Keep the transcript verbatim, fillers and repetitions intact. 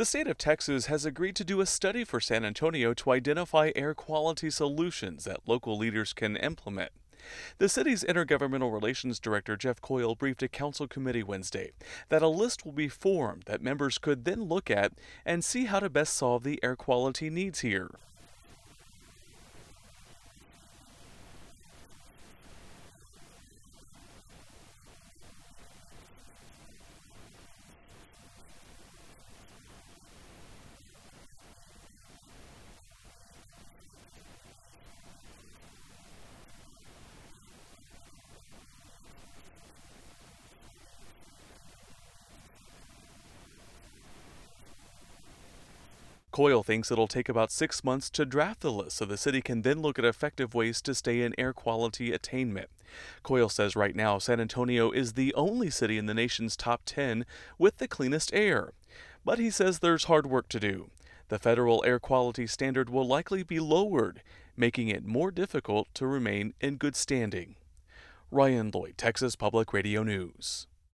The state of Texas has agreed to do a study for San Antonio to identify air quality solutions that local leaders can implement. The city's Intergovernmental Relations Director Jeff Coyle briefed a council committee Wednesday that a list will be formed that members could then look at and see how to best solve the air quality needs here. Coyle thinks it'll take about six months to draft the list so the city can then look at effective ways to stay in air quality attainment. Coyle says right now San Antonio is the only city in the nation's top ten with the cleanest air. But he says there's hard work to do. The federal air quality standard will likely be lowered, making it more difficult to remain in good standing. Ryan Lloyd, Texas Public Radio News.